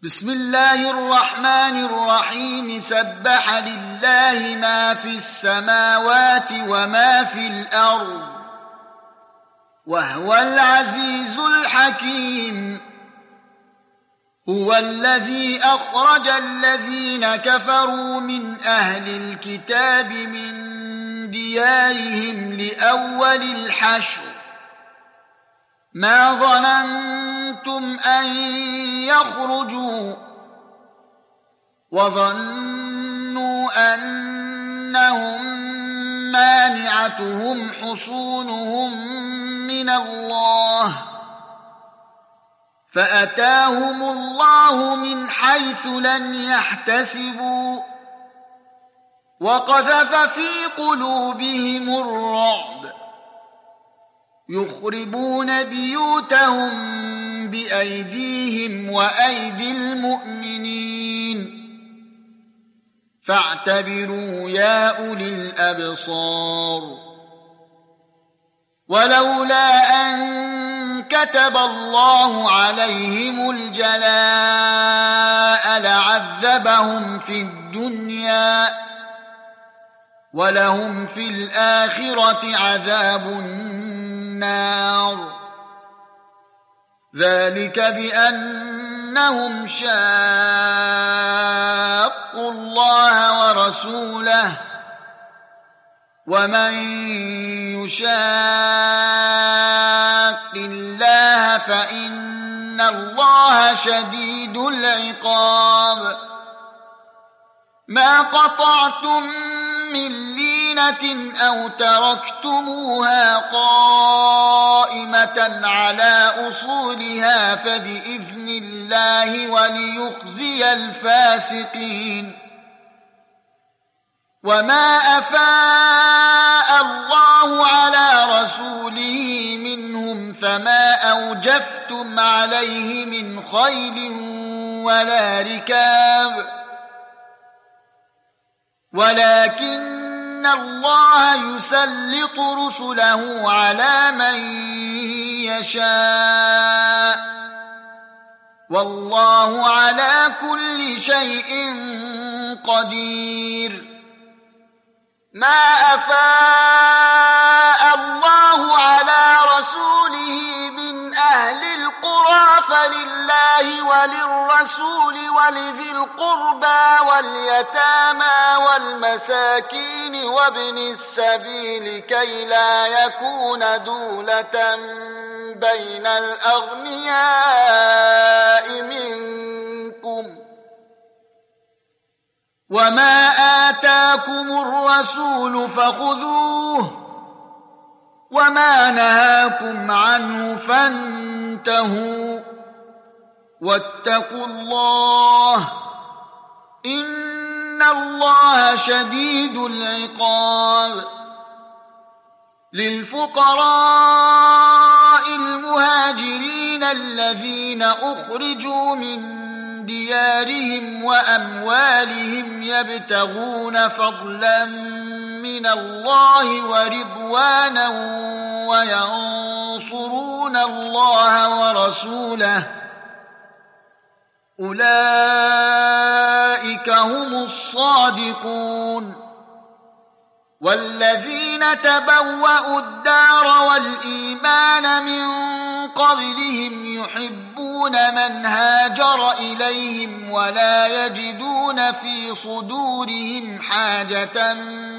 بسم الله الرحمن الرحيم. سبح لله ما في السماوات وما في الأرض وهو العزيز الحكيم. هو الذي أخرج الذين كفروا من أهل الكتاب من ديارهم لأول الحشر ما ظننتم أن يخرجوا وظنوا أنهم مانعتهم حصونهم من الله فأتاهم الله من حيث لم يحتسبوا وقذف في قلوبهم الرعب يخربون بيوتهم بأيديهم وأيدي المؤمنين فاعتبروا يا أولي الأبصار. ولولا أن كتب الله عليهم الجلاء لعذبهم في الدنيا ولهم في الآخرة عذاب النار. ذلك بأنهم شاقوا الله ورسوله ومن يشاق الله فإن الله شديد العقاب. ما قطعتم من لينة أو تركتموها قائمة على أصولها فبإذن الله وليخزي الفاسقين. وما أفاء الله على رسوله منهم فما أوجفتم عليه من خيل ولا ركاب ولكن الله يسلط رسله على من يشاء والله على كل شيء قدير. ما أفاء الله على رسوله من أهل القرى فلله وللرسول ولذي القربى واليتامى والمساكين وابن السبيل كي لا يكون دولة بين الأغنياء منكم. وما آتاكم الرسول فخذوه وما نهاكم عنه فانتهوا واتقوا الله إن الله شديد العقاب. للفقراء المهاجرين الذين أخرجوا من ديارهم وأموالهم يبتغون فضلا من الله ورضوانا وينصرون الله ورسوله أولئك هم الصادقون. والذين تبوأوا الدار والإيمان من قبلهم يحبون من هاجر إليهم ولا يجدون في صدورهم حاجة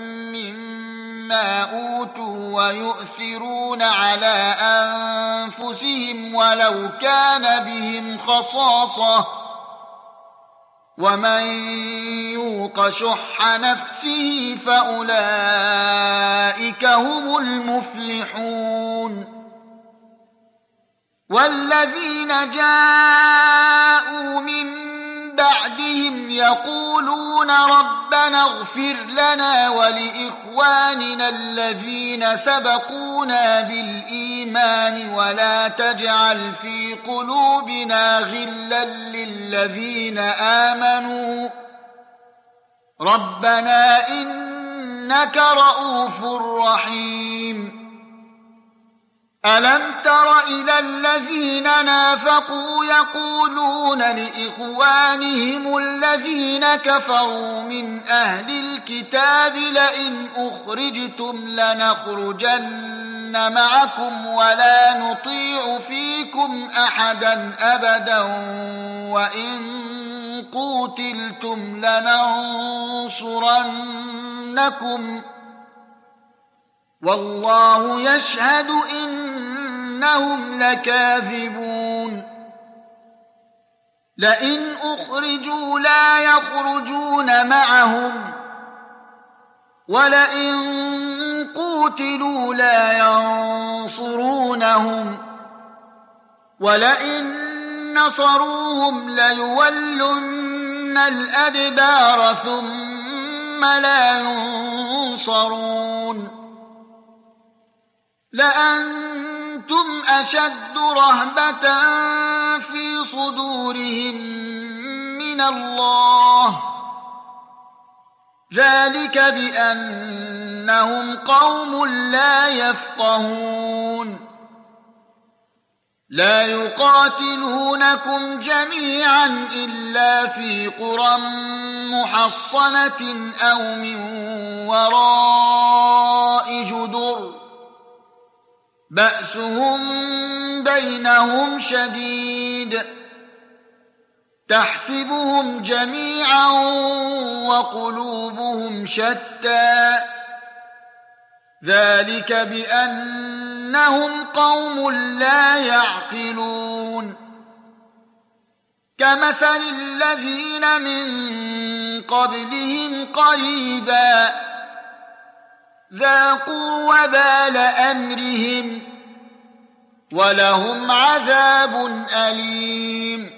مما أوتوا ويؤثرون على أنفسهم ولو كان بهم خصاصة ومن يوق شح نفسه فأولئك هم المفلحون. والذين جاءوا من بعدهم يقولون ربنا اغفر لنا ولإخواننا الذين سبقونا بالإيمان ولا تجعل في قلوبنا غلا للذين آمنوا ربنا إنك رؤوف رحيم. ألم تر إلى الذين نافقوا يقولون لإخوانهم الذين كفروا من أهل الكتاب لئن أخرجتم لنخرجن معكم ولا نطيع فيكم أحدا أبدا وإن قوتلتم لننصرنكم والله يشهد إنهم لكاذبون لئن أخرجوا لا يخرجون معهم ولئن قوتلوا لا ينصرونهم ولئن نصروهم ليولن الأدبار ثم لا ينصرون لأنتم أشد رهبة في صدورهم من الله ذلك بأنهم قوم لا يفقهون لا يقاتلونكم جميعا إلا في قرى محصنة أو من وراء جدر بأسهم بينهم شديد تحسبهم جميعا وقلوبهم شتى ذلك بأنهم قوم لا يعقلون كمثل الذين من قبلهم قريبا ذاقوا وبال أمرهم ولهم عذاب أليم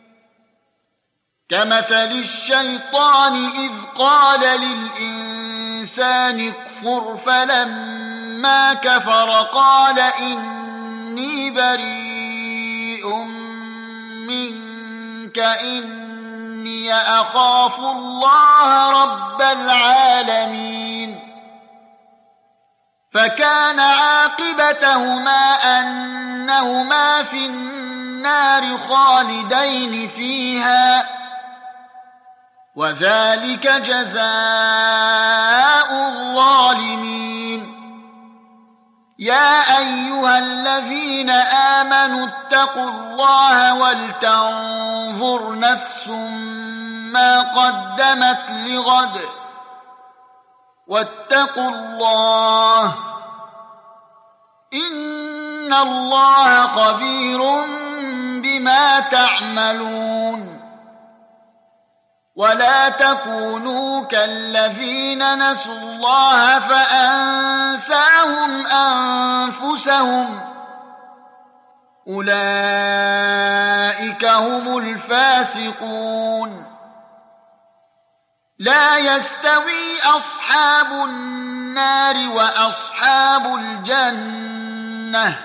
كمثل الشيطان إذ قال للإنسان اكفر فلما كفر قال إني بريء منك إني أخاف الله رب العالمين فكان عاقبتهما أنهما في النار خالدين فيها وذلك جزاء الظالمين يا أيها الذين آمنوا اتقوا الله ولتنظر نفس ما قدمت لغد واتقوا الله إن الله خبير بما تعملون ولا تكونوا كالذين نسوا الله فأنساهم أنفسهم أولئك هم الفاسقون لا يستوي أصحاب النار وأصحاب الجنة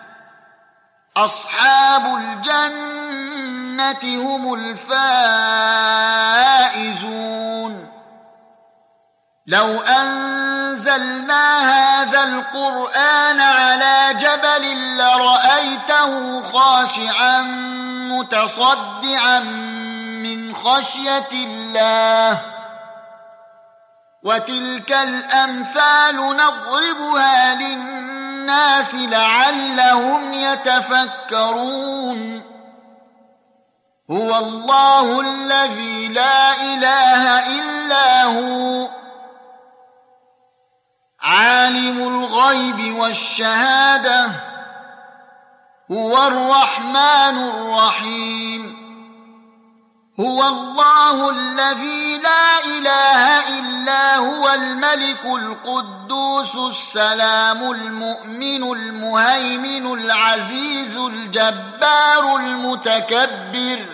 أصحاب الجنة هم الفائزون لو أنزلنا هذا القرآن على جبل لرأيته خاشعا متصدعا من خشية الله وتلك الأمثال نضربها للناس لعلهم يتفكرون هو الله الذي لا إله إلا هو عالم الغيب والشهادة هو الرحمن الرحيم هو الله الذي لا إله إلا هو الملك القدوس السلام المؤمن المهيمن العزيز الجبار المتكبر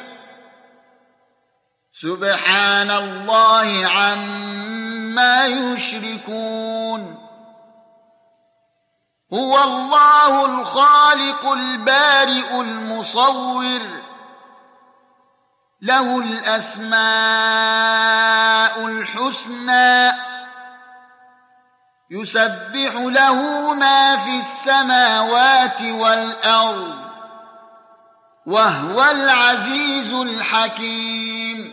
سبحان الله عما يشركون هو الله الخالق البارئ المصور له الأسماء الحسنى يسبح له ما في السماوات والأرض وهو العزيز الحكيم